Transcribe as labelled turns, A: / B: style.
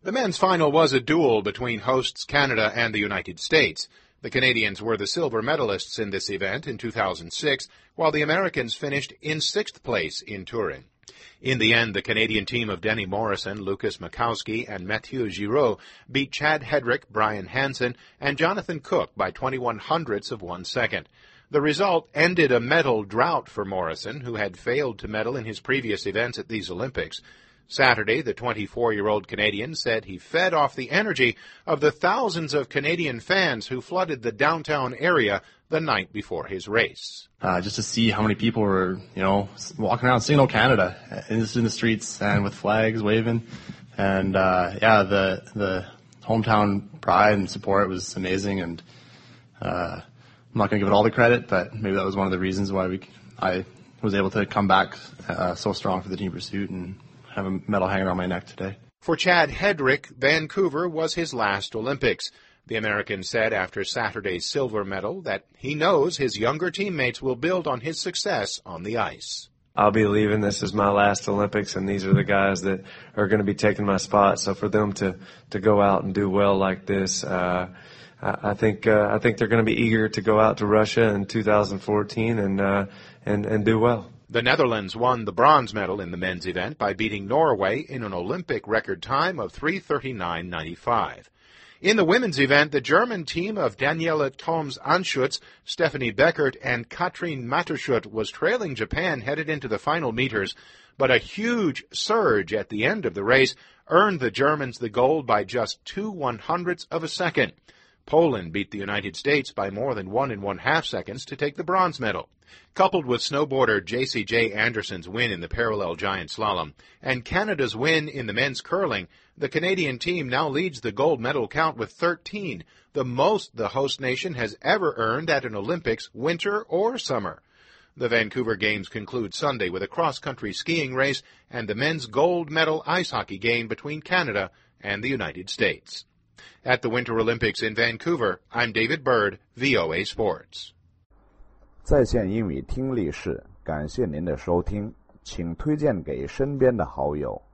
A: The men's final was a duel between hosts Canada and the United States. The Canadians were the silver medalists in this event in 2006, while the Americans finished in sixth place in Turin. In the end, the Canadian team of Denny Morrison, Lucas Makowski, and Mathieu Giraud beat Chad Hedrick, Brian Hansen, and Jonathan Cook by 21 hundredths of 1 second. The result ended a medal drought for Morrison, who had failed to medal in his previous events at these Olympics. Saturday, the 24-year-old Canadian said he fed off the energy of the thousands of Canadian fans who flooded the downtown area the night before his race.
B: Just to see how many people were, walking around singing "O Canada" in the streets and with flags waving. And, the hometown pride and support was amazing. And I'm not going to give it all the credit, but maybe that was one of the reasons why I was able to come back so strong for the team pursuit and have a medal hanging around my neck today.
A: For Chad Hedrick, Vancouver was his last Olympics. The American said after Saturday's silver medal that he knows his younger teammates will build on his success on the ice.
C: I'll be leaving. This is my last Olympics, and these are the guys that are going to be taking my spot. So for them to go out and do well like this, I think they're going to be eager to go out to Russia in 2014 and do well.
A: The Netherlands won the bronze medal in the men's event by beating Norway in an Olympic record time of 3:39.95. In the women's event, the German team of Daniela Thoms-Anschutz, Stephanie Beckert, and Katrin Matterschut was trailing Japan headed into the final meters, but a huge surge at the end of the race earned the Germans the gold by just 2 100ths of a second. Poland beat the United States by more than 1 1/2 seconds to take the bronze medal. Coupled with snowboarder JCJ Anderson's win in the parallel giant slalom and Canada's win in the men's curling, the Canadian team now leads the gold medal count with 13, the most the host nation has ever earned at an Olympics, winter or summer. The Vancouver Games conclude Sunday with a cross-country skiing race and the men's gold medal ice hockey game between Canada and the United States. At the Winter Olympics in Vancouver, I'm David Bird, VOA Sports.
D: 在线英语听力室，感谢您的收听，请推荐给身边的好友。